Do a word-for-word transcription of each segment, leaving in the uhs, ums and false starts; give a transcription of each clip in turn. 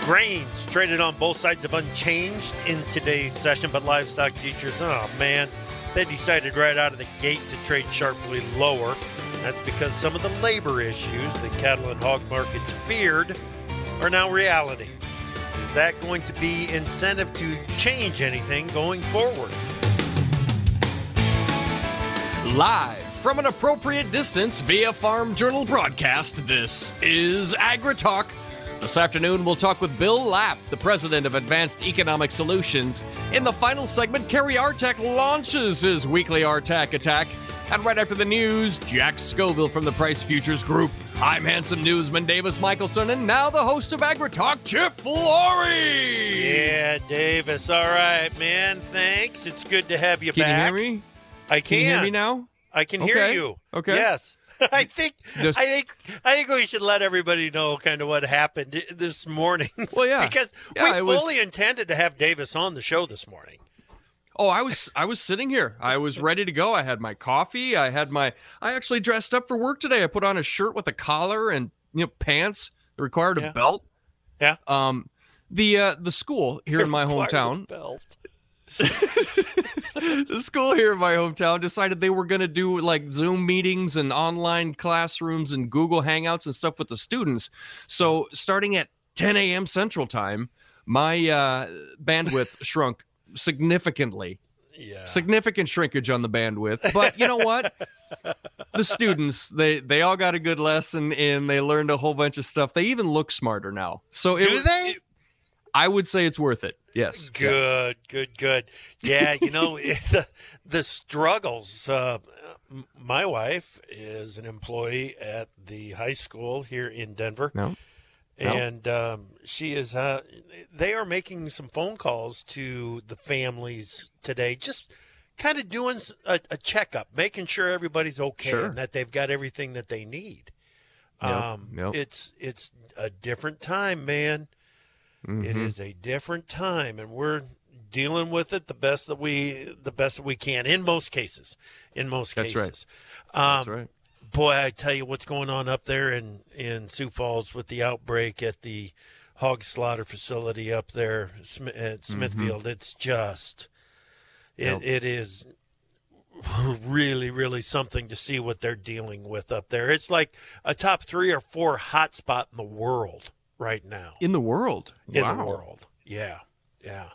Grains traded on both sides of unchanged in today's session, but livestock futures, oh man, they decided right out of the gate to trade sharply lower. That's because some of the labor issues that cattle and hog markets feared are now reality. Is that going to be incentive to change anything going forward? Live from an appropriate distance via Farm Journal broadcast, this is AgriTalk. This afternoon, we'll talk with Bill Lapp, the president of Advanced Economic Solutions. In the final segment, Kerry Artak launches his weekly Artak Attack. And right after the news, Jack Scoville from the Price Futures Group. I'm handsome newsman Davis Michelson, and now the host of AgriTalk, Chip Flory. Yeah, Davis. All right, man. Thanks. It's good to have you can back. Can you hear me? I can. Can you hear me now? I can okay. hear you. Okay. Yes. I think Just, I think I think we should let everybody know kind of what happened this morning. Well, yeah, because yeah, we fully was, intended to have Davis on the show this morning. Oh, I was I was sitting here. I was ready to go. I had my coffee. I had my. I actually dressed up for work today. I put on a shirt with a collar and you know pants that required yeah. a belt. Yeah. Um, the uh, the school here in my hometown. Belt. The school here in my hometown decided they were going to do like Zoom meetings and online classrooms and Google Hangouts and stuff with the students. So starting at ten a.m. Central Time, my uh, bandwidth shrunk significantly. Yeah. Significant shrinkage on the bandwidth. But you know what? The students, they, they all got a good lesson and they learned a whole bunch of stuff. They even look smarter now. So it, Do they? It, I would say it's worth it. Yes. Good, yes. good, good. Yeah, you know, the, the struggles. Uh, my wife is an employee at the high school here in Denver. No. no. And um, she is, uh, they are making some phone calls to the families today, just kind of doing a, a checkup, making sure everybody's okay sure. and that they've got everything that they need. Yep. Um, yep. It's, it's a different time, man. Mm-hmm. It is a different time, and we're dealing with it the best that we the best that we can in most cases. In most That's cases, right. Um, That's right. Boy, I tell you what's going on up there in, in Sioux Falls with the outbreak at the hog slaughter facility up there at Smithfield. Mm-hmm. It's just it yep. it is really really something to see what they're dealing with up there. It's like a top three or four hot spot in the world right now. In the world. In wow. the world. Yeah. Yeah.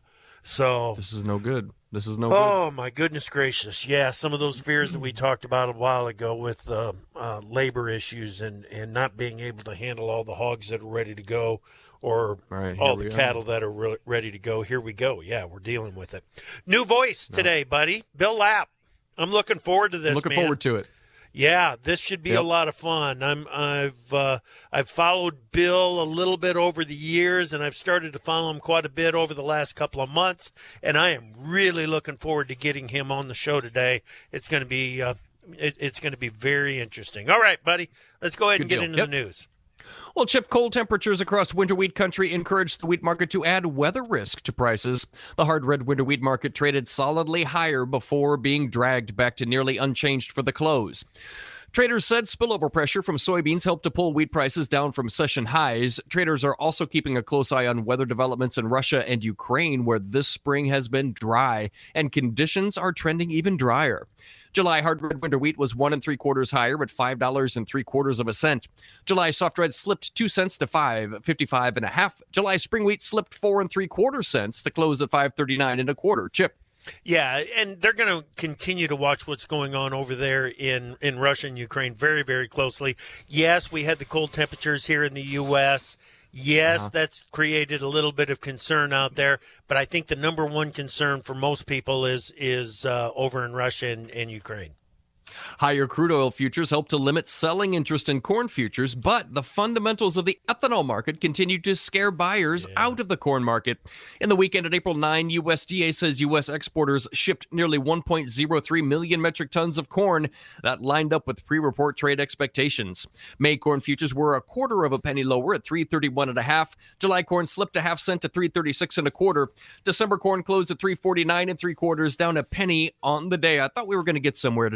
So this is no good. This is no oh, good. my goodness gracious. Yeah, some of those fears that we talked about a while ago with uh, uh, labor issues and, and not being able to handle all the hogs that are ready to go or right, all the are. cattle that are re- ready to go. Here we go. Yeah, we're dealing with it. New voice today, no. buddy. Bill Lapp. I'm looking forward to this, Looking man. forward to it. Yeah, this should be yep. a lot of fun. I'm I've uh, I've followed Bill a little bit over the years, and I've started to follow him quite a bit over the last couple of months. And I am really looking forward to getting him on the show today. It's going to be uh, it, it's going to be very interesting. All right, buddy, let's go ahead Good and get deal. into yep. the news. Well, Chip, cold temperatures across winter wheat country encouraged the wheat market to add weather risk to prices. The hard red winter wheat market traded solidly higher before being dragged back to nearly unchanged for the close. Traders said spillover pressure from soybeans helped to pull wheat prices down from session highs. Traders are also keeping a close eye on weather developments in Russia and Ukraine, where this spring has been dry and conditions are trending even drier. July hard red winter wheat was one and three quarters higher at five dollars and three quarters of a cent. July soft red slipped two cents to five fifty-five and a half. July spring wheat slipped four and three quarter cents to close at five thirty-nine and a quarter. Chip. Yeah, and they're going to continue to watch what's going on over there in, in Russia and Ukraine very, very closely. Yes, we had the cold temperatures here in the U S Yes, uh-huh. that's created a little bit of concern out there, but I think the number one concern for most people is is uh, over in Russia and, and Ukraine. Higher crude oil futures helped to limit selling interest in corn futures, but the fundamentals of the ethanol market continued to scare buyers yeah. out of the corn market. In the weekend at April ninth, U S D A says U S exporters shipped nearly one point zero three million metric tons of corn. That lined up with pre-report trade expectations. May corn futures were a quarter of a penny lower at three thirty-one and a half. July corn slipped a half cent to three thirty-six and a quarter. December corn closed at three forty-nine and three quarters, down a penny on the day. I thought we were going to get somewhere today, Chip.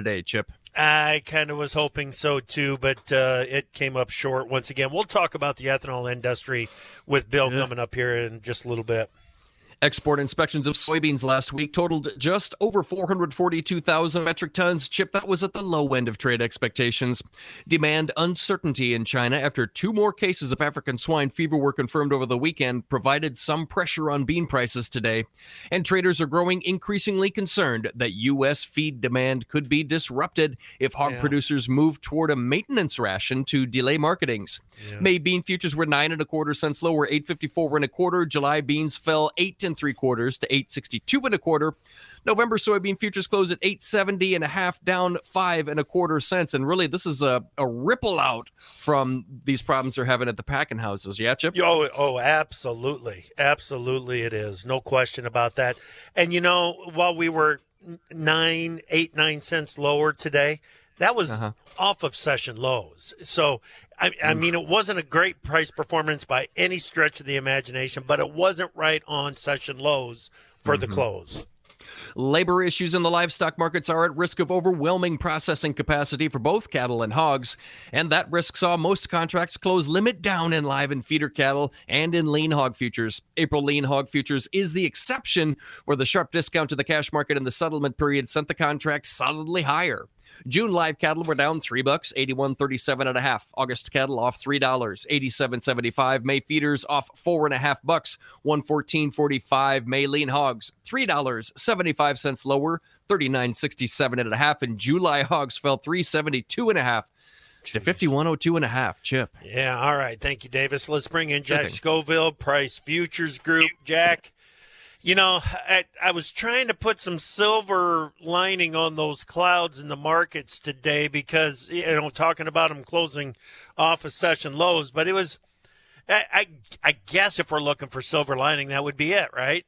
Chip. I kind of was hoping so too, but uh, it came up short once again. We'll talk about the ethanol industry with Bill yeah. coming up here in just a little bit. Export inspections of soybeans last week totaled just over four hundred forty-two thousand metric tons. Chip, that was at the low end of trade expectations. Demand uncertainty in China after two more cases of African swine fever were confirmed over the weekend provided some pressure on bean prices today. And traders are growing increasingly concerned that U S feed demand could be disrupted if hog yeah. producers move toward a maintenance ration to delay marketings. Yeah. May bean futures were nine and a quarter cents lower, eight fifty-four and a quarter. July beans fell eight and three quarters to eight sixty-two and a quarter. November soybean futures closed at eight seventy and a half, down five and a quarter cents. And really, this is a, a ripple out from these problems they're having at the packing houses. Yeah, Chip? Oh, oh, absolutely. Absolutely it is. No question about that. And, you know, while we were nine, eight, nine cents lower today, that was uh-huh. off of session lows. So, I, I mean, it wasn't a great price performance by any stretch of the imagination, but it wasn't right on session lows for mm-hmm. the close. Labor issues in the livestock markets are at risk of overwhelming processing capacity for both cattle and hogs, and that risk saw most contracts close limit down in live and feeder cattle and in lean hog futures. April lean hog futures is the exception, where the sharp discount to the cash market in the settlement period sent the contract solidly higher. June live cattle were down three bucks, eighty-one thirty-seven and a half. August cattle off three dollars, eighty-seven seventy-five. May feeders off four and a half bucks, one fourteen forty-five. May lean hogs three dollars, seventy-five cents lower, thirty-nine sixty-seven and a half. And July hogs fell three seventy-two and a half to fifty-one oh two and a half. Chip. Yeah, all right. Thank you, Davis. Let's bring in Jack Scoville, Price Futures Group. Jack. You know, I, I was trying to put some silver lining on those clouds in the markets today because, you know, talking about them closing off of session lows, but it was, I, I, I guess if we're looking for silver lining, that would be it, right?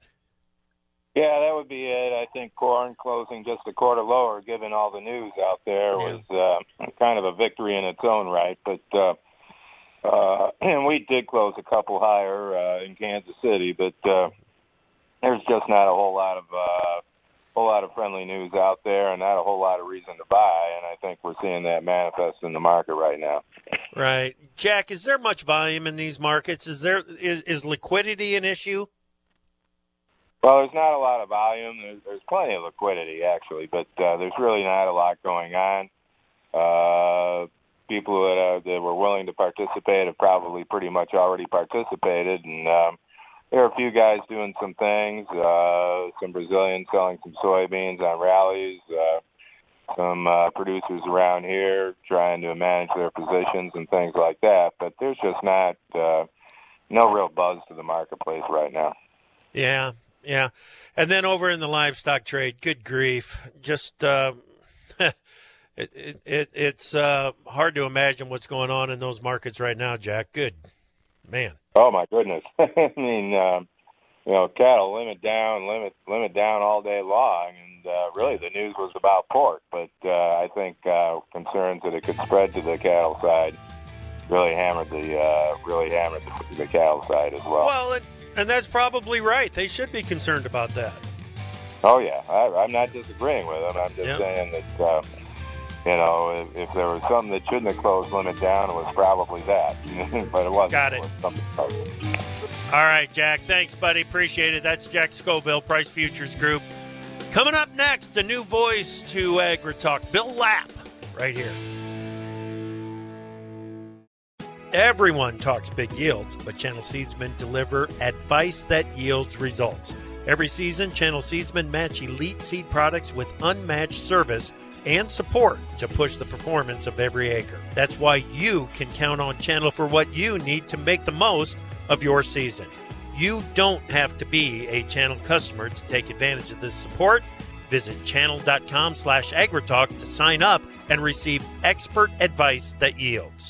Yeah, that would be it. I think corn closing just a quarter lower, given all the news out there, yeah. was uh, kind of a victory in its own right. But uh, uh, and we did close a couple higher uh, in Kansas City, but uh, there's just not a whole lot of uh, whole lot of friendly news out there, and not a whole lot of reason to buy. And I think we're seeing that manifest in the market right now. Right, Jack. Is there much volume in these markets? Is there is, is liquidity an issue? Well, there's not a lot of volume. There's, there's plenty of liquidity, actually, but uh, there's really not a lot going on. Uh, people that, uh, that were willing to participate have probably pretty much already participated, and um, there are a few guys doing some things, uh, some Brazilians selling some soybeans on rallies, uh, some uh, producers around here trying to manage their positions and things like that, but there's just not uh, no real buzz to the marketplace right now. Yeah. Yeah, and then over in the livestock trade, good grief, just uh, it, it, it it's uh, hard to imagine what's going on in those markets right now, Jack. Good man. Oh my goodness. I mean, um, you know, cattle limit down, limit limit down all day long, and uh, really the news was about pork, but uh, I think uh, concerns that it could spread to the cattle side really hammered the uh, really hammered the, the cattle side as well. Well. It, And that's probably right. They should be concerned about that. Oh, yeah. I, I'm not disagreeing with them. I'm just yep. saying that, uh, you know, if, if there was something that shouldn't have closed limit down, it was probably that. But it wasn't. Got it. It was All right, Jack. Thanks, buddy. Appreciate it. That's Jack Scoville, Price Futures Group. Coming up next, the new voice to AgriTalk, Bill Lapp, right here. Everyone talks big yields, but Channel Seedsmen deliver advice that yields results. Every season, Channel Seedsmen match elite seed products with unmatched service and support to push the performance of every acre. That's why you can count on Channel for what you need to make the most of your season. You don't have to be a Channel customer to take advantage of this support. Visit channel.com slash AgriTalk to sign up and receive expert advice that yields.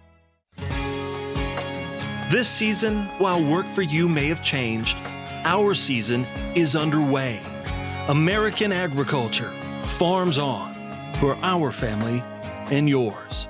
This season, while work for you may have changed, our season is underway. American agriculture, farms on, for our family and yours.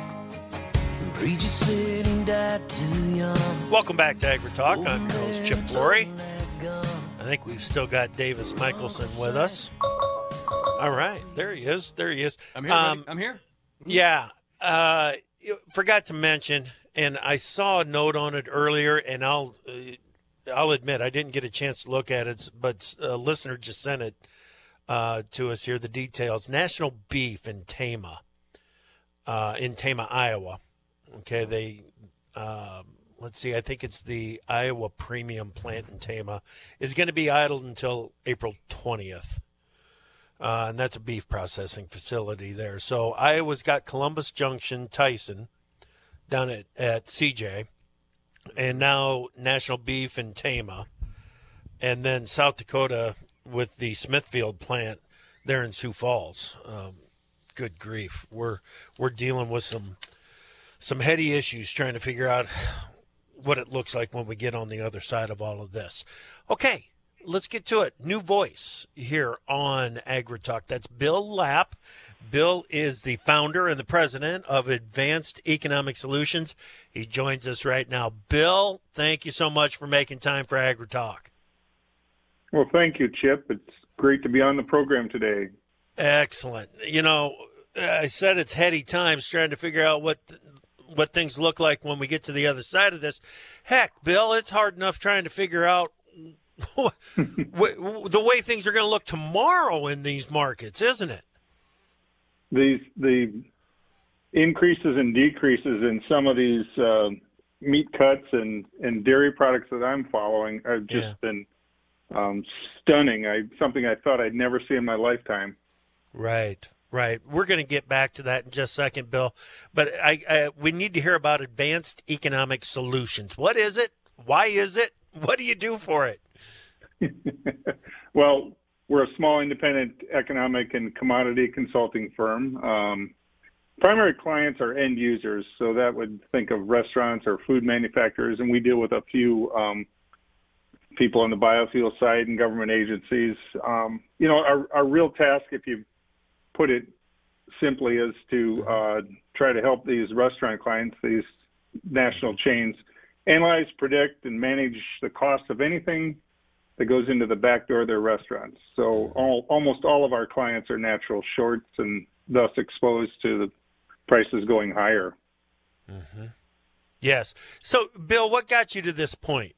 Welcome back to AgriTalk. I'm your host, Chip Flory. I think we've still got Davis Michelson with us. All right, there he is. There he is. I'm here. Um, buddy. I'm here. Yeah, uh, forgot to mention, and I saw a note on it earlier, and I'll uh, I'll admit I didn't get a chance to look at it, but a listener just sent it uh, to us here. The details: National Beef in Tama, uh, in Tama, Iowa. Okay, they. Um, Let's see, I think it's the Iowa Premium plant in Tama, is going to be idled until April twentieth. Uh, and that's a beef processing facility there. So Iowa's got Columbus Junction, Tyson, down at, at C J, and now National Beef in Tama. And then South Dakota with the Smithfield plant there in Sioux Falls. Um, good grief. We're we're dealing with some some heady issues trying to figure out what it looks like when we get on the other side of all of this. Okay, let's get to it. New voice here on AgriTalk. That's Bill Lapp. Bill is the founder and the president of Advanced Economic Solutions. He joins us right now. Bill, thank you so much for making time for AgriTalk. Well, thank you, Chip. It's great to be on the program today. Excellent. You know, I said it's heady times trying to figure out what what things look like when we get to the other side of this. Heck, Bill, it's hard enough trying to figure out the way things are going to look tomorrow in these markets, isn't it? These the increases and decreases in some of these uh, meat cuts and, and dairy products that I'm following have just yeah. been um, stunning. I something I thought I'd never see in my lifetime. Right. Right. We're going to get back to that in just a second, Bill. But I, I, we need to hear about Advanced Economic Solutions. What is it? Why is it? What do you do for it? Well, we're a small independent economic and commodity consulting firm. Um, primary clients are end users, so that would think of restaurants or food manufacturers, and we deal with a few um, people on the biofuel side and government agencies. Um, you know, our, our real task, if you put it simply, is to uh, try to help these restaurant clients, these national chains, analyze, predict, and manage the cost of anything that goes into the back door of their restaurants. So all, almost all of our clients are natural shorts and thus exposed to the prices going higher. Mm-hmm. Yes. So, Bill, what got you to this point?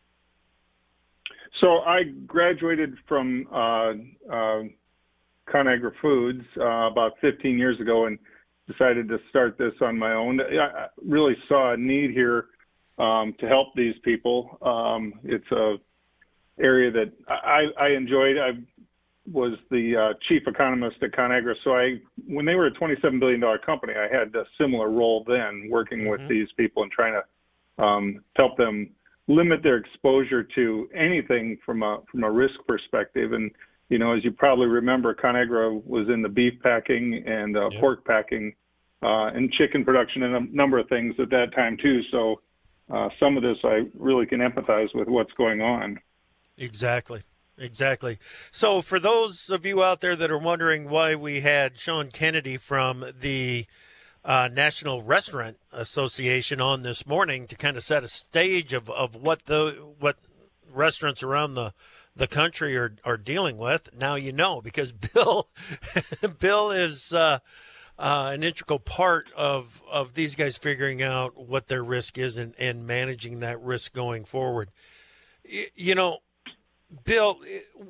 So I graduated from uh, uh, ConAgra Foods uh, about fifteen years ago and decided to start this on my own. I really saw a need here um, to help these people. Um, it's a area that I, I enjoyed. I was the uh, chief economist at ConAgra, so I, when they were a twenty-seven billion dollars company, I had a similar role then, working mm-hmm. with these people and trying to um, help them limit their exposure to anything from a from a risk perspective. And you know, as you probably remember, ConAgra was in the beef packing and uh, yep. pork packing uh, and chicken production and a number of things at that time too. So uh, some of this I really can empathize with what's going on. Exactly. Exactly. So for those of you out there that are wondering why we had Sean Kennedy from the uh, National Restaurant Association on this morning to kind of set a stage of, of what the what restaurants around the the country are, are dealing with, now you know, because Bill Bill is uh, uh, an integral part of, of these guys figuring out what their risk is and, and managing that risk going forward. You know, Bill,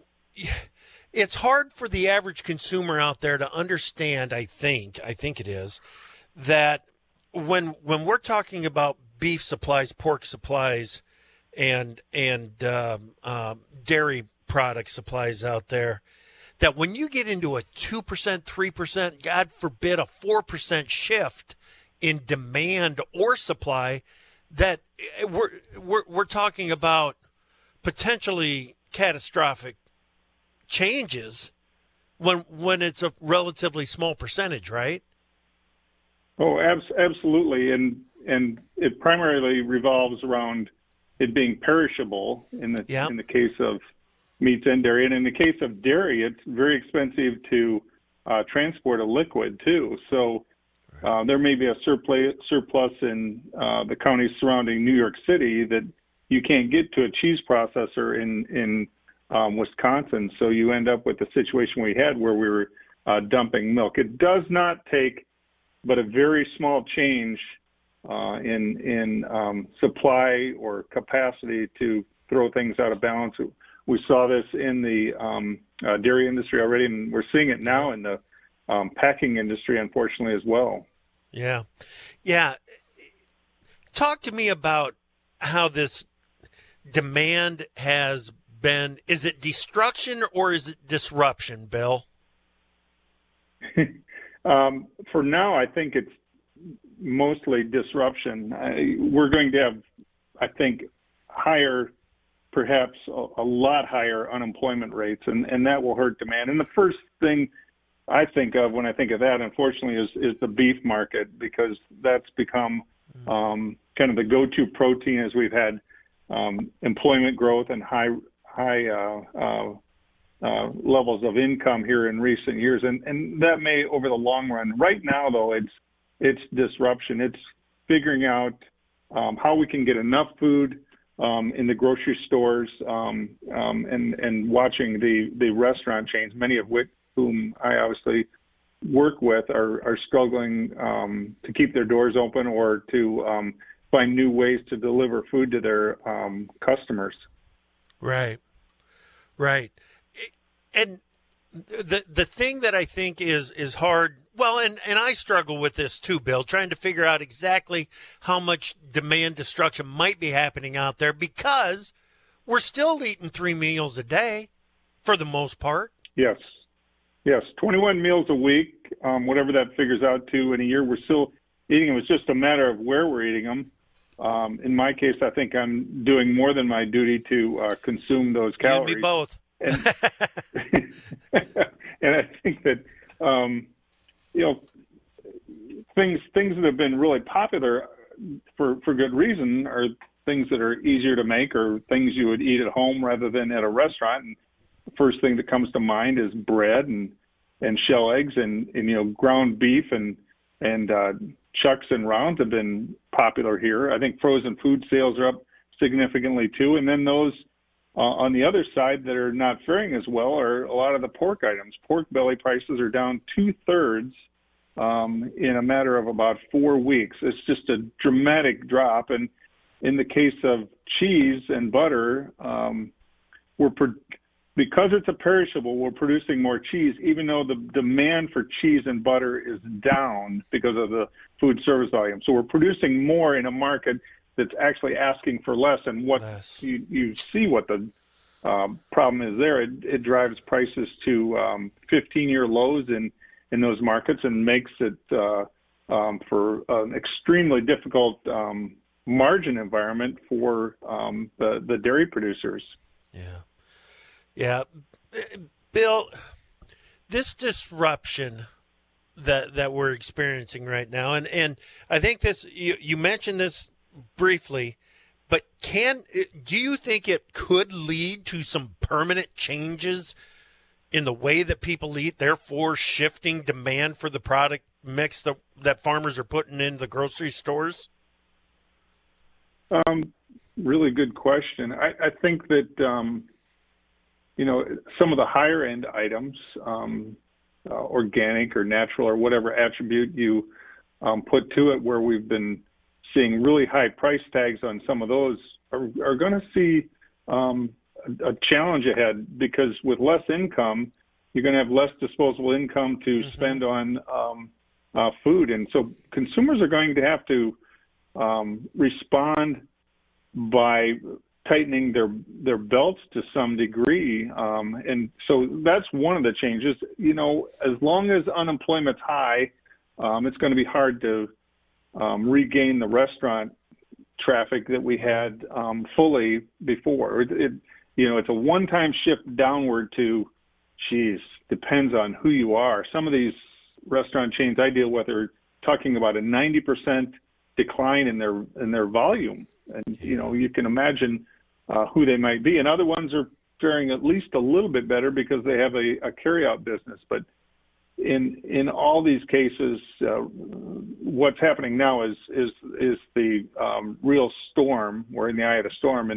it's hard for the average consumer out there to understand, I think, I think it is, that when when we're talking about beef supplies, pork supplies, and and um, um, dairy product supplies out there, that when you get into a two percent, three percent, God forbid, a four percent shift in demand or supply, that we're we're we're talking about potentially catastrophic changes when when it's a relatively small percentage, right? Oh, abs- absolutely, and and it primarily revolves around it being perishable in the yeah. in the case of meats and dairy, and in the case of dairy, it's very expensive to uh, transport a liquid too. So uh, there may be a surplus surplus in uh, the counties surrounding New York City that you can't get to a cheese processor in in um, Wisconsin. So you end up with the situation we had where we were uh, dumping milk. It does not take but a very small change uh, in in um, supply or capacity to throw things out of balance. We saw this in the um, uh, dairy industry already, and we're seeing it now in the um, packing industry, unfortunately, as well. Yeah. Yeah. Talk to me about how this demand has been. Is it destruction or is it disruption, Bill? um, for now, I think it's mostly disruption. I, we're going to have, I think, higher, perhaps a, a lot higher unemployment rates, and, and that will hurt demand. And the first thing I think of when I think of that, unfortunately, is, is the beef market, because that's become um, kind of the go-to protein as we've had um, employment growth and high high uh, uh, uh, levels of income here in recent years, and, and that may over the long run. Right now, though, it's it's disruption. It's figuring out um, how we can get enough food um, in the grocery stores, um, um, and and watching the the restaurant chains, many of which whom I obviously work with, are, are struggling um, to keep their doors open or to um, find new ways to deliver food to their um, customers. Right, right. And the the thing that I think is is hard, well, and, and I struggle with this too, Bill, trying to figure out exactly how much demand destruction might be happening out there, because we're still eating three meals a day for the most part. Yes. Yes, twenty-one meals a week, um, whatever that figures out to in a year. We're still eating them. It's just a matter of where we're eating them. Um, in my case, I think I'm doing more than my duty to uh, consume those calories. You and me both. And, and I think that, um, you know, things things that have been really popular for, for good reason are things that are easier to make, or things you would eat at home rather than at a restaurant. And the first thing that comes to mind is bread and, and shell eggs and, and, you know, ground beef and, and uh, chucks and rounds have been popular here. I think frozen food sales are up significantly too. And then those uh, on the other side that are not faring as well are a lot of the pork items. Pork belly prices are down two thirds um, in a matter of about four weeks. It's just a dramatic drop. And in the case of cheese and butter, um, we're pro- because it's a perishable, we're producing more cheese, even though the demand for cheese and butter is down because of the food service volume. So we're producing more in a market that's actually asking for less. And what less. You, you see what the um, problem is there. It, it drives prices to um, fifteen-year lows in, in those markets and makes it uh, um, for an extremely difficult um, margin environment for um, the, the dairy producers. Yeah. Yeah, Bill, this disruption that that we're experiencing right now, and, and I think this, you, you mentioned this briefly, but can do you think it could lead to some permanent changes in the way that people eat, therefore shifting demand for the product mix that, that farmers are putting into the grocery stores? Um, really good question. I, I think that um, you know, some of the higher end items, um, uh, organic or natural or whatever attribute you um, put to it, where we've been seeing really high price tags on some of those, are, are going to see um, a, a challenge ahead, because with less income, you're going to have less disposable income to mm-hmm. spend on um, uh, food. And so consumers are going to have to um, respond by tightening their their belts to some degree, um, and so that's one of the changes. You know, as long as unemployment's high, um, it's going to be hard to um, regain the restaurant traffic that we had um, fully before. It, it, you know, it's a one-time shift downward to, geez, depends on who you are. Some of these restaurant chains I deal with are talking about a ninety percent decline in their in their volume, and you know, you can imagine Uh, who they might be. And other ones are faring at least a little bit better because they have a, a carry-out business. But in in all these cases, uh, what's happening now is is is the um, real storm. We're in the eye of the storm, and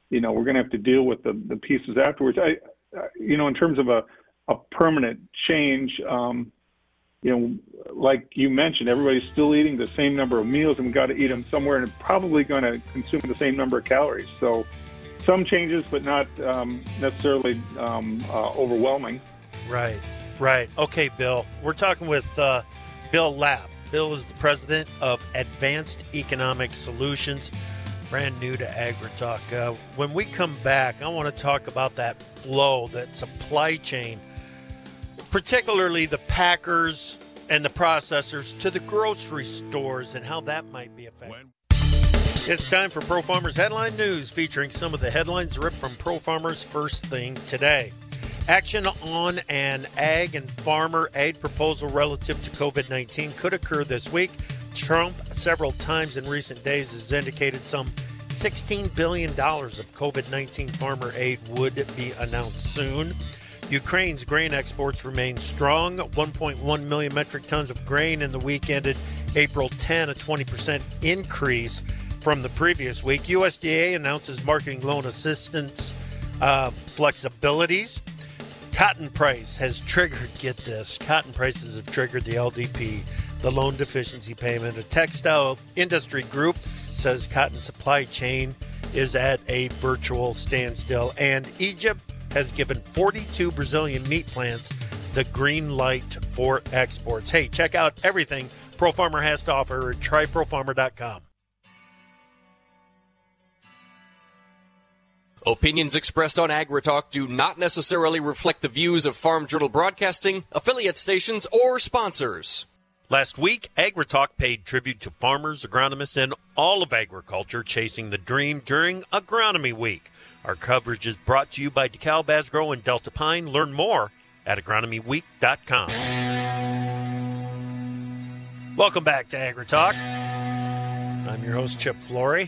you know, we're going to have to deal with the, the pieces afterwards. I, you know, in terms of a, a permanent change, um, you know, like you mentioned, everybody's still eating the same number of meals, and we've got to eat them somewhere, and probably going to consume the same number of calories. So some changes, but not um, necessarily um, uh, overwhelming. Right, right. Okay, Bill, we're talking with uh, Bill Lapp. Bill is the president of Advanced Economic Solutions, brand new to AgriTalk. Uh, when we come back, I want to talk about that flow, that supply chain, particularly the packers and the processors to the grocery stores and how that might be affected. It's time for Pro Farmers Headline News, featuring some of the headlines ripped from Pro Farmers first thing today. Action on an ag and farmer aid proposal relative to covid nineteen could occur this week. Trump, several times in recent days, has indicated some sixteen billion dollars of covid nineteen farmer aid would be announced soon. Ukraine's grain exports remain strong. one point one million metric tons of grain in the week ended April tenth, a twenty percent increase from the previous week. U S D A announces marketing loan assistance uh, flexibilities. Cotton price has triggered, get this, cotton prices have triggered the L D P, the loan deficiency payment. A textile industry group says cotton supply chain is at a virtual standstill. And Egypt has given forty-two Brazilian meat plants the green light for exports. Hey, check out everything Pro Farmer has to offer at try pro farmer dot com. Opinions expressed on AgriTalk do not necessarily reflect the views of Farm Journal Broadcasting, affiliate stations, or sponsors. Last week, AgriTalk paid tribute to farmers, agronomists, and all of agriculture chasing the dream during Agronomy Week. Our coverage is brought to you by DeKalb Asgrow and Delta Pine. Learn more at agronomy week dot com. Welcome back to AgriTalk. I'm your host, Chip Flory.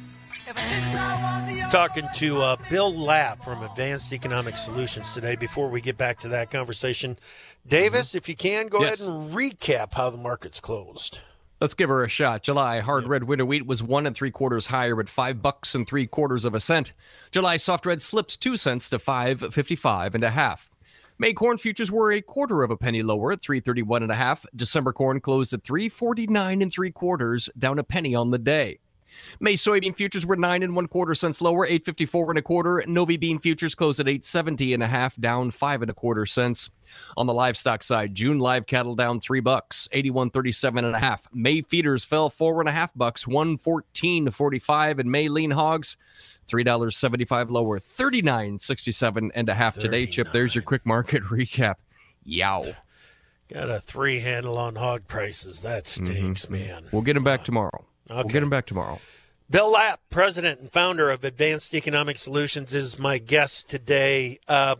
Talking to uh, Bill Lapp from Advanced Economic Solutions today. Before we get back to that conversation, Davis, if you can, go Yes. ahead and recap how the market's closed. Let's give her a shot. July hard red winter wheat was one and three quarters higher at five bucks and three quarters of a cent. July soft red slips two cents to five fifty-five and a half. May corn futures were a quarter of a penny lower at three thirty-one and a half. December corn closed at three forty-nine and three quarters, down a penny on the day. May soybean futures were nine and one quarter cents lower, eight fifty-four and a quarter. Novi bean futures closed at eight seventy and a half, down five and a quarter cents. On the livestock side, June live cattle down three bucks, eighty-one thirty-seven and a half. May feeders fell four and a half bucks, one fourteen forty-five, and May lean hogs three dollars seventy-five lower, thirty-nine sixty-seven and a half today. Chip, there's your quick market recap. Yow. Got a three handle on hog prices. That stinks, mm-hmm. man. We'll get them back tomorrow. Okay. We'll get him back tomorrow. Bill Lapp, president and founder of Advanced Economic Solutions, is my guest today. Um,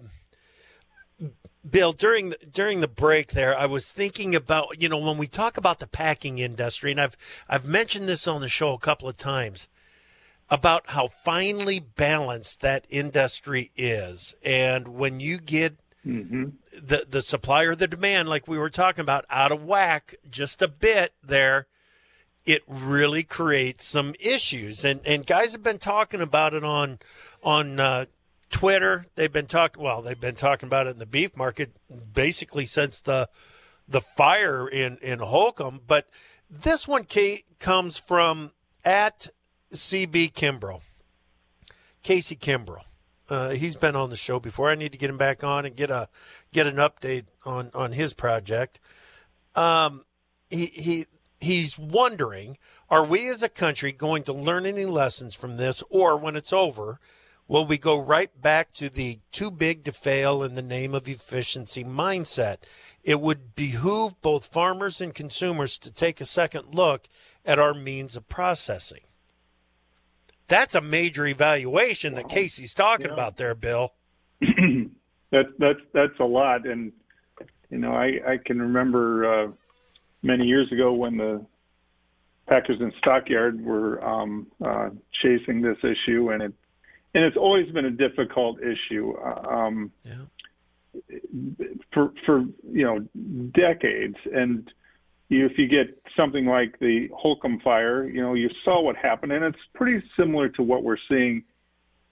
Bill, during the, during the break there, I was thinking about, you know, when we talk about the packing industry, and I've I've mentioned this on the show a couple of times, about how finely balanced that industry is. And when you get mm-hmm. the, the supply or the demand, like we were talking about, out of whack just a bit there, it really creates some issues. And and guys have been talking about it on on uh, Twitter. They've been talking well, they've been talking about it in the beef market basically since the the fire in, in Holcomb. But this one, Kate, comes from at C B Kimbrough. Casey Kimbrough. Uh, he's been on the show before. I need to get him back on and get a get an update on, on his project. Um he he He's wondering, are we as a country going to learn any lessons from this, or when it's over, will we go right back to the too big to fail in the name of efficiency mindset? It would behoove both farmers and consumers to take a second look at our means of processing. That's a major evaluation that Casey's talking yeah. about there, Bill. that's that's that's a lot, and you know I I can remember. Uh, Many years ago, when the Packers and Stockyard were um, uh, chasing this issue, and it and it's always been a difficult issue um, yeah. for for you know decades. And you, if you get something like the Holcomb fire, you know you saw what happened, and it's pretty similar to what we're seeing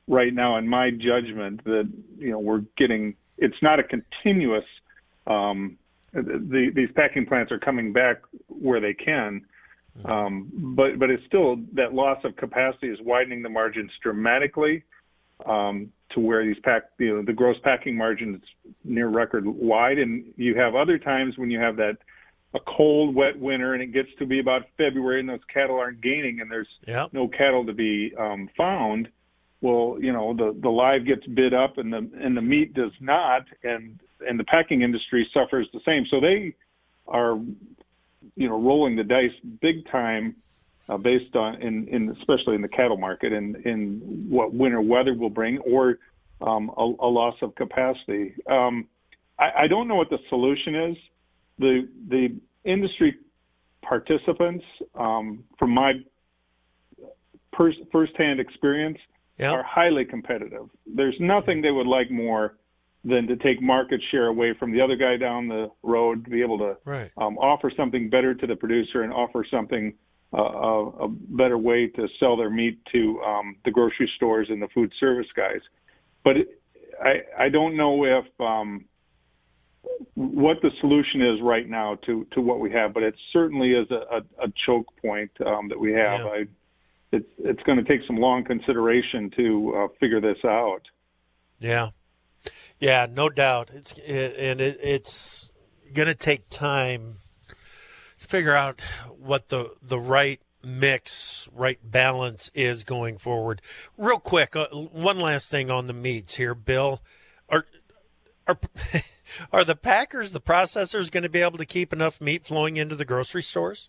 right now, in my judgment, that you know we're getting. It's not a continuous. Um, the, these packing plants are coming back where they can, um, but but it's still that loss of capacity is widening the margins dramatically um, to where these pack you know the gross packing margin is near record wide, and you have other times when you have that a cold, wet winter, and it gets to be about February, and those cattle aren't gaining, and there's Yep. no cattle to be um, found. Well, you know, the, the live gets bid up and the and the meat does not, and and the packing industry suffers the same. So they are, you know, rolling the dice big time uh, based on, in, in especially in the cattle market, and in what winter weather will bring, or um, a, a loss of capacity. Um, I, I don't know what the solution is. The the industry participants, um, from my pers- firsthand experience, Yep. are highly competitive. There's nothing they would like more than to take market share away from the other guy down the road, to be able to Right. um, offer something better to the producer and offer something uh, a, a better way to sell their meat to um, the grocery stores and the food service guys. But it, I I don't know if um, what the solution is right now to, to what we have, but it certainly is a, a, a choke point um, that we have. Yeah. I, it's it's going to take some long consideration to uh, figure this out. Yeah, yeah, no doubt. It's it, and it, it's going to take time to figure out what the the right mix, right balance is going forward. Real quick, uh, one last thing on the meats here, Bill. Are are are the packers, the processors, going to be able to keep enough meat flowing into the grocery stores?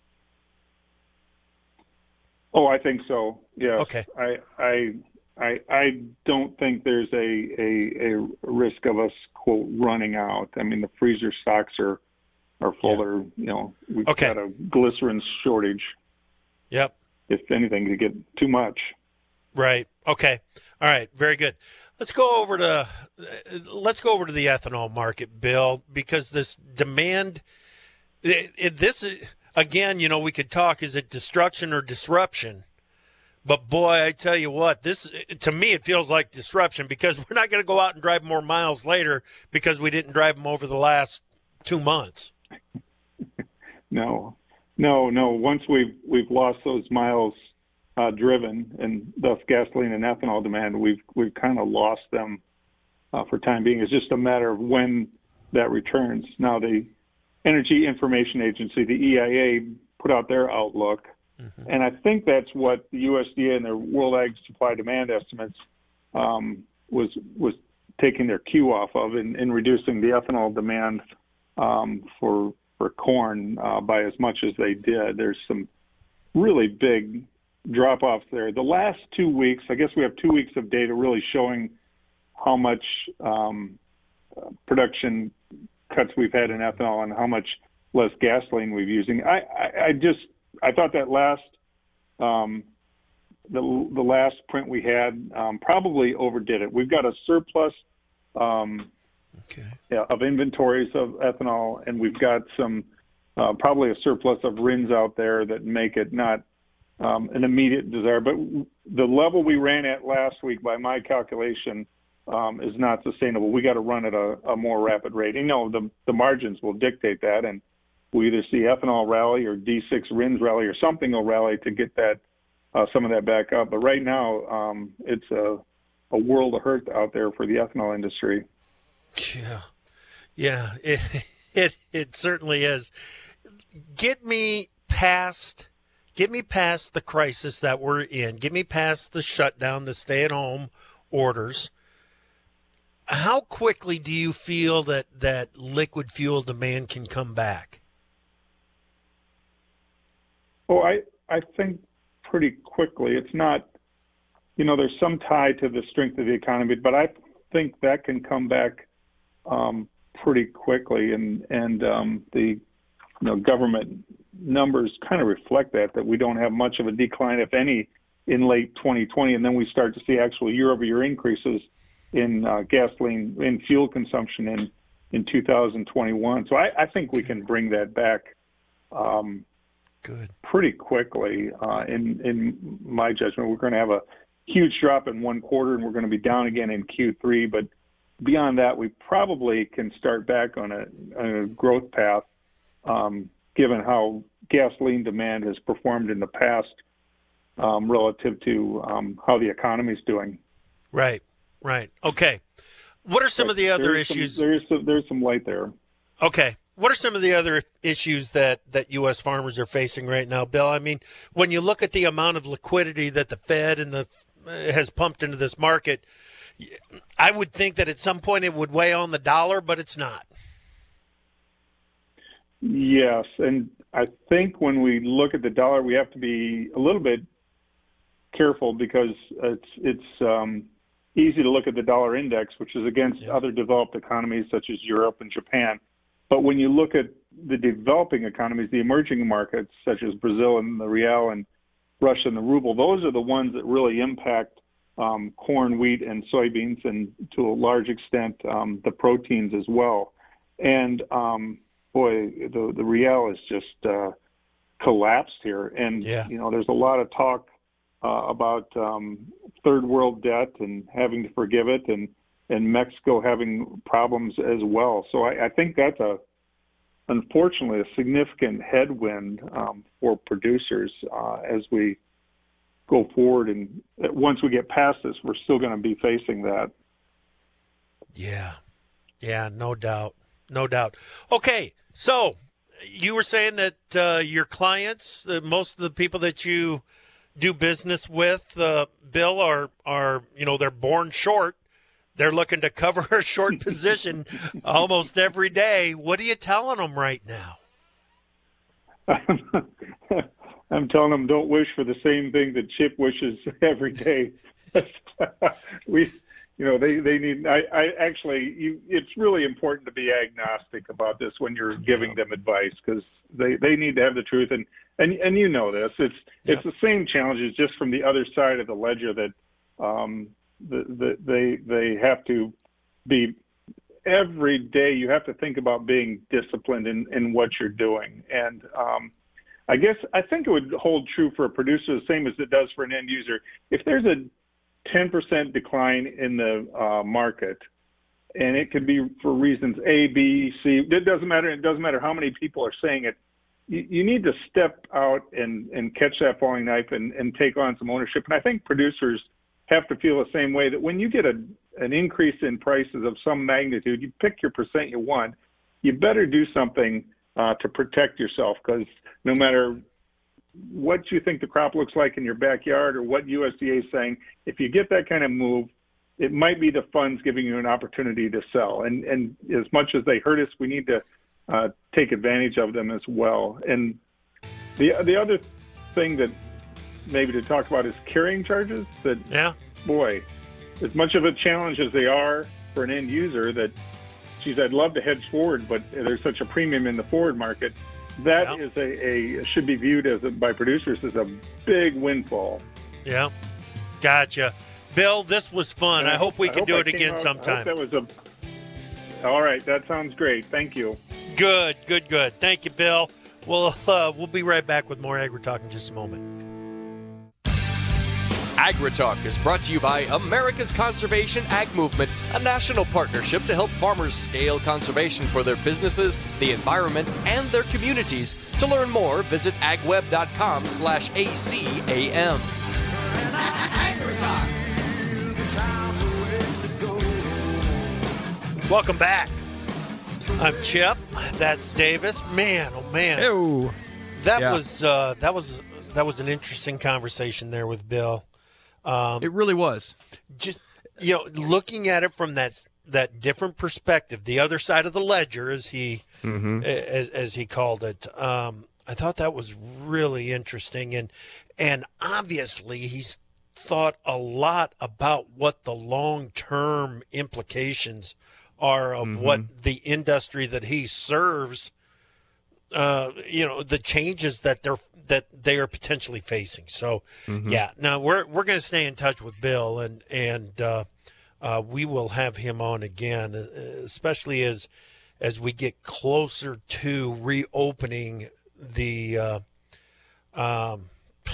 Oh, I think so. Yes. Okay. I I I I don't think there's a, a a risk of us quote running out. I mean, the freezer stocks are are full. Yeah. They're you know we've Okay. got a glycerin shortage. Yep. If anything, to get too much. Right. Okay. All right. Very good. Let's go over to let's go over to the ethanol market, Bill, because this demand, it, it, this is, again, you know, we could talk. Is it destruction or disruption? But boy, I tell you what, this to me it feels like disruption, because we're not going to go out and drive more miles later because we didn't drive them over the last two months. No, no, no. Once we've we've lost those miles uh, driven, and thus gasoline and ethanol demand, we've we've kind of lost them uh, for time being. It's just a matter of when that returns. Now, the Energy Information Agency, the E I A, put out their outlook, mm-hmm. and I think that's what the U S D A and their World Ag Supply Demand estimates um, was was taking their cue off of in, in reducing the ethanol demand um, for for corn uh, by as much as they did. There's some really big drop-offs there. The last two weeks, I guess we have two weeks of data really showing how much um, uh, production cuts we've had in ethanol and how much less gasoline we've using. I, I, I just I thought that last um, the the last print we had um, probably overdid it. We've got a surplus um, okay. yeah, of inventories of ethanol, and we've got some uh, probably a surplus of R I Ns out there that make it not um, an immediate desire. But the level we ran at last week, by my calculation, Um, is not sustainable. We got to run at a, a more rapid rate. You know, the the margins will dictate that, and we either see ethanol rally or D six R I Ns rally or something will rally to get that uh, some of that back up. But right now, um, it's a a world of hurt out there for the ethanol industry. Yeah, yeah, it it it certainly is. Get me past, get me past the crisis that we're in. Get me past the shutdown, the stay-at-home orders. How quickly do you feel that, that liquid fuel demand can come back? Oh, I, I think pretty quickly. It's not, you know, there's some tie to the strength of the economy, but I think that can come back um, pretty quickly. And, and um, the you know, government numbers kind of reflect that, that we don't have much of a decline, if any, in late twenty twenty. And then we start to see actual year-over-year increases in uh, gasoline, in fuel consumption in, in two thousand twenty-one. So I, I think we can bring that back um, Good. pretty quickly. Uh, in, in my judgment, we're going to have a huge drop in one quarter, and we're going to be down again in Q three. But beyond that, we probably can start back on a, on a growth path, um, given how gasoline demand has performed in the past um, relative to um, how the economy is doing. Right, right. Okay. What are some but of the other there's issues? Some, there's, some, there's some light there. Okay. What are some of the other issues that, that U S farmers are facing right now, Bill? I mean, when you look at the amount of liquidity that the Fed and the has pumped into this market, I would think that at some point it would weigh on the dollar, but it's not. Yes, and I think when we look at the dollar, we have to be a little bit careful because it's it's um, easy to look at the dollar index, which is against yeah. other developed economies such as Europe and Japan. But when you look at the developing economies, the emerging markets such as Brazil and the real and Russia and the ruble, those are the ones that really impact um, corn, wheat, and soybeans, and to a large extent um, the proteins as well. And um, boy, the the real is just uh, collapsed here, and yeah. you know there's a lot of talk uh, about um, third world debt and having to forgive it, and and Mexico having problems as well. So I, I think that's a unfortunately a significant headwind um, for producers uh, as we go forward, and once we get past this, we're still going to be facing that. Yeah, yeah, no doubt, no doubt. Okay, so you were saying that uh, your clients, uh, most of the people that you do business with, uh, Bill, are are you know they're born short. They're looking to cover a short position almost every day. What are you telling them right now? I'm telling them don't wish for the same thing that Chip wishes every day. we, you know, they, they need, I, I actually, you, it's really important to be agnostic about this when you're giving them advice, because they, they need to have the truth. And, and, and you know this, it's, yeah. it's the same challenges just from the other side of the ledger that, um, the, the, they, they have to be every day. You have to think about being disciplined in, in what you're doing. And, um, I guess I think it would hold true for a producer the same as it does for an end user. If there's a ten percent decline in the uh, market, and it could be for reasons A, B, C, it doesn't matter. It doesn't matter how many people are saying it. You, you need to step out and, and catch that falling knife and, and take on some ownership. And I think producers have to feel the same way, that when you get a, an increase in prices of some magnitude, you pick your percent you want, you better do something Uh, to protect yourself, because no matter what you think the crop looks like in your backyard or what U S D A is saying, if you get that kind of move, it might be the funds giving you an opportunity to sell. And and as much as they hurt us, we need to uh, take advantage of them as well. And the the other thing that maybe to talk about is carrying charges. That yeah, boy, as much of a challenge as they are for an end user, that geez, I'd love to hedge forward, but there's such a premium in the forward market. That yeah. is a, a should be viewed as a, by producers as a big windfall. Yeah, gotcha. Bill, this was fun. I, I hope we I can hope do I it again out, sometime. I hope that was a. All right, that sounds great. Thank you. Good, good, good. Thank you, Bill. We'll uh, we'll be right back with more AgriTalk in just a moment. AgriTalk is brought to you by America's Conservation Ag Movement, a national partnership to help farmers scale conservation for their businesses, the environment, and their communities. To learn more, visit agweb.com slash ACAM. Welcome back. I'm Chip. That's Davis. Man, oh man. Ew. That yeah. was uh, that was that was an interesting conversation there with Bill. Um, it really was. Just, you know, looking at it from that that different perspective, the other side of the ledger, as he mm-hmm. as as he called it. Um, I thought that was really interesting, and and obviously he's thought a lot about what the long term implications are of mm-hmm. what the industry that he serves. Uh, you know, the changes that they're that they are potentially facing. So, mm-hmm. yeah, now we're we're going to stay in touch with Bill, and and uh, uh, we will have him on again, especially as as we get closer to reopening the uh, um,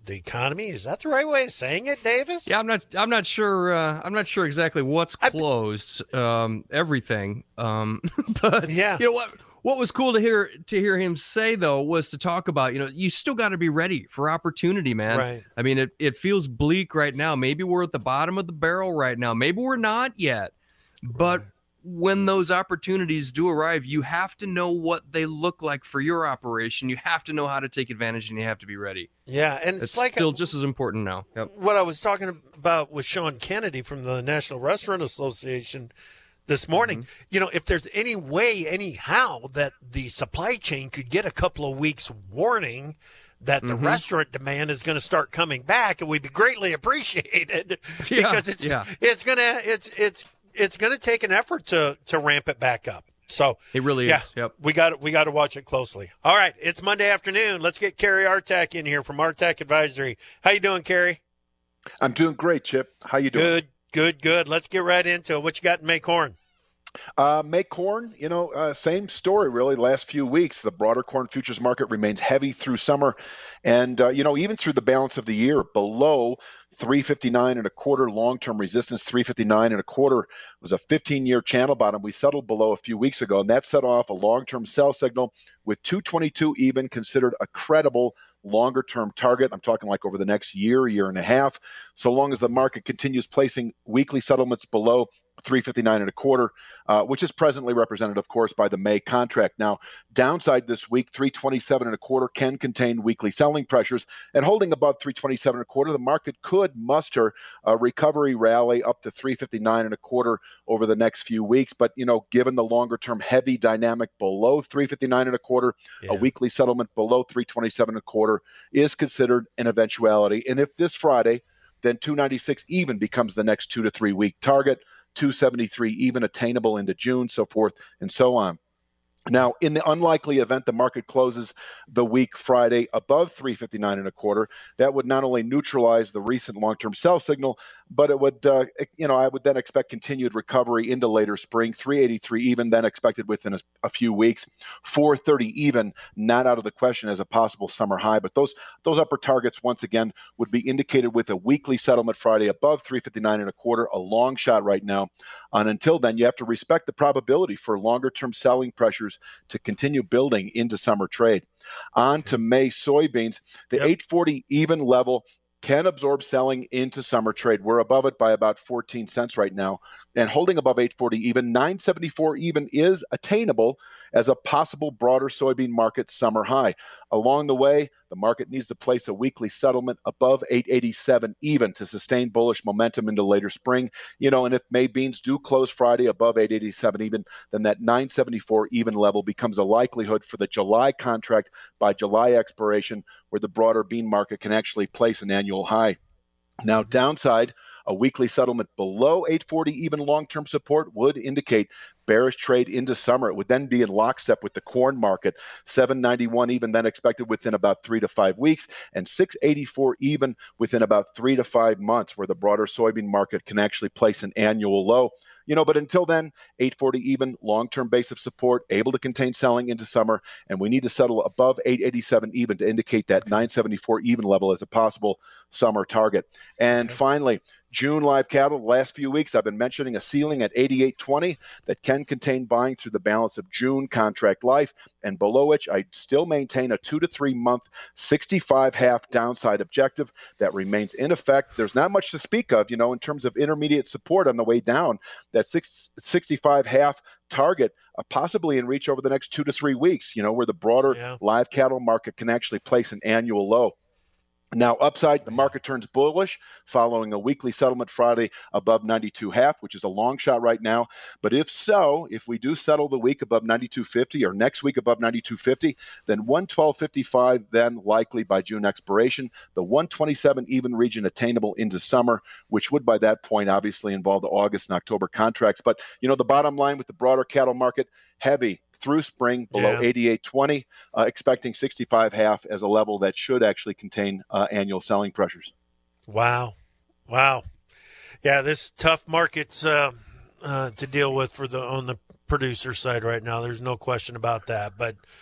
the economy. Is that the right way of saying it, Davis? Yeah, I'm not. I'm not sure. Uh, I'm not sure exactly what's closed. Um, everything. Um, but yeah, you know what? What was cool to hear to hear him say though was to talk about, you know, you still got to be ready for opportunity, man. Right. I mean, it it feels bleak right now. Maybe we're at the bottom of the barrel right now. Maybe we're not yet. But right. when those opportunities do arrive, you have to know what they look like for your operation. You have to know how to take advantage, and you have to be ready. Yeah, and it's, it's like still a, just as important now. Yep. What I was talking about with Sean Kennedy from the National Restaurant Association this morning, mm-hmm. you know, if there's any way, anyhow, that the supply chain could get a couple of weeks warning that the mm-hmm. restaurant demand is going to start coming back, it would be greatly appreciated yeah, because it's yeah. it's going to it's it's it's going to take an effort to to ramp it back up. So it really yeah, is. Yep. We got we got to watch it closely. All right, it's Monday afternoon. Let's get Kerry Artak in here from Artak Advisory. How you doing, Kerry? I'm doing great, Chip. How you doing? Good. Good, good. Let's get right into it. What you got in May corn? Uh, May corn, you know, uh, same story really. Last few weeks, the broader corn futures market remains heavy through summer, and uh, you know, even through the balance of the year, below three fifty-nine and a quarter long-term resistance. three fifty-nine and a quarter was a fifteen-year channel bottom. We settled below a few weeks ago, and that set off a long-term sell signal with two twenty-two even considered a credible longer-term target. I'm talking like over the next year, year and a half, so long as the market continues placing weekly settlements below three fifty-nine and a quarter, uh, which is presently represented, of course, by the May contract. Now, downside this week, three twenty-seven and a quarter can contain weekly selling pressures, and holding above three twenty-seven and a quarter, the market could muster a recovery rally up to three fifty-nine and a quarter over the next few weeks. But, you know, given the longer-term heavy dynamic below three fifty-nine and a quarter, yeah. a weekly settlement below three twenty-seven and a quarter is considered an eventuality. And if this Friday, then two ninety-six even becomes the next two to three week target. two seventy-three even attainable into June, so forth and so on. Now, in the unlikely event the market closes the week Friday above three fifty-nine and a quarter, that would not only neutralize the recent long-term sell signal, but it would, uh, you know, I would then expect continued recovery into later spring. three eighty-three even, then expected within a, a few weeks. four thirty even, not out of the question as a possible summer high. But those those upper targets, once again, would be indicated with a weekly settlement Friday above three fifty-nine and a quarter, a long shot right now. And until then, you have to respect the probability for longer-term selling pressures to continue building into summer trade. On to May soybeans, the yep. eight forty even level can absorb selling into summer trade. We're above it by about fourteen cents right now, and holding above eight forty even, nine seventy-four even is attainable as a possible broader soybean market summer high. Along the way, the market needs to place a weekly settlement above eight eighty-seven even to sustain bullish momentum into later spring. You know, and if May beans do close Friday above eight eighty-seven even, then that nine seventy-four even level becomes a likelihood for the July contract by July expiration, where the broader bean market can actually place an annual high. Now, downside, a weekly settlement below eight forty even long-term support would indicate bearish trade into summer. It would then be in lockstep with the corn market. seven ninety-one even then expected within about three to five weeks, and six eighty-four even within about three to five months, where the broader soybean market can actually place an annual low. You know, but until then, eight forty even, long-term base of support, able to contain selling into summer, and we need to settle above eight eighty-seven even to indicate that nine seventy-four even level as a possible summer target. And okay. finally, June live cattle, the last few weeks, I've been mentioning a ceiling at eighty-eight twenty that can contain buying through the balance of June contract life, and below which I still maintain a two to three month sixty-five half downside objective that remains in effect. There's not much to speak of, you know, in terms of intermediate support on the way down. That six, sixty-five half target uh, possibly in reach over the next two to three weeks, you know, where the broader yeah. live cattle market can actually place an annual low. Now, upside, the market turns bullish following a weekly settlement Friday above ninety-two half, which is a long shot right now. But if so, if we do settle the week above ninety-two fifty or next week above ninety-two fifty, then one twelve fifty-five then likely by June expiration, the one twenty-seven even region attainable into summer, which would by that point obviously involve the August and October contracts. But, you know, the bottom line with the broader cattle market, heavy through spring below yeah. eighty-eight twenty, uh, expecting sixty-five half as a level that should actually contain uh, annual selling pressures. Wow. Wow. Yeah, this tough market's uh, uh, to deal with for the on the producer side right now. There's no question about that. But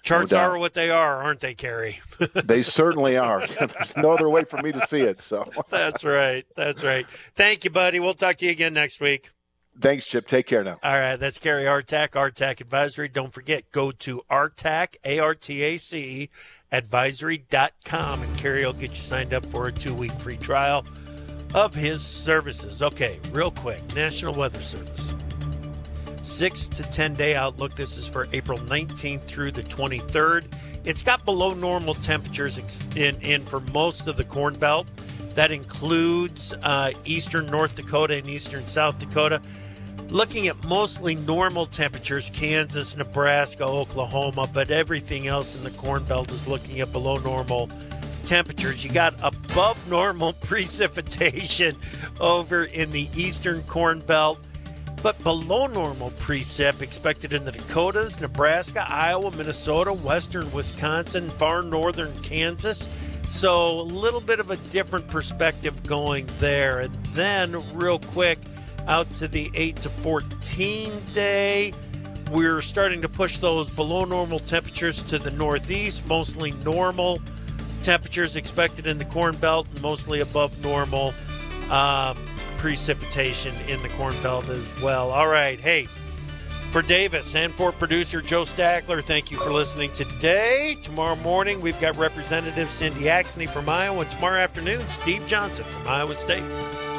Charts no are what they are, aren't they, Kerry? They certainly are. There's no other way for me to see it. So That's right. That's right. Thank you, buddy. We'll talk to you again next week. Thanks, Chip. Take care now. All right. That's Kerry Artak, Artak Advisory. Don't forget, go to Artak, A R T A C E, advisory dot com, and Kerry will get you signed up for a two-week free trial of his services. Okay, real quick. National Weather Service. Six to ten day outlook. This is for April nineteenth through the twenty-third. It's got below normal temperatures in, in for most of the Corn Belt. That includes uh, eastern North Dakota and eastern South Dakota. Looking at mostly normal temperatures, Kansas, Nebraska, Oklahoma, but everything else in the Corn Belt is looking at below normal temperatures. You got above normal precipitation over in the eastern Corn Belt, but below normal precip expected in the Dakotas, Nebraska, Iowa, Minnesota, western Wisconsin, far northern Kansas. So a little bit of a different perspective going there. And then real quick, out to the eight to fourteen day, we're starting to push those below normal temperatures to the northeast, mostly normal temperatures expected in the Corn Belt, and mostly above normal um, precipitation in the Corn Belt as well. All right. Hey, for Davis and for producer Joe Stackler, thank you for listening today. Tomorrow morning, we've got Representative Cindy Axney from Iowa. And tomorrow afternoon, Steve Johnson from Iowa State.